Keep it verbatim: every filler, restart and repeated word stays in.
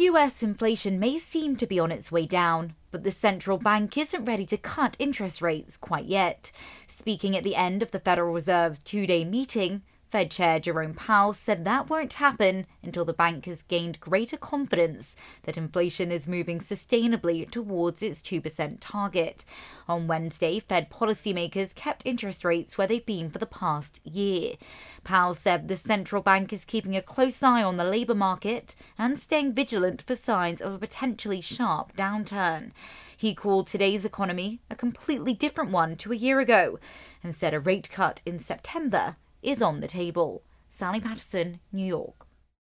U S inflation may seem to be on its way down, but the central bank isn't ready to cut interest rates quite yet. Speaking at the end of the Federal Reserve's two-day meeting, Fed Chair Jerome Powell said that won't happen until the bank has gained greater confidence that inflation is moving sustainably towards its two percent target. On Wednesday, Fed policymakers kept interest rates where they've been for the past year. Powell said the central bank is keeping a close eye on the labour market and staying vigilant for signs of a potentially sharp downturn. He called today's economy a completely different one to a year ago and said a rate cut in September is on the table. Sally Patterson, New York.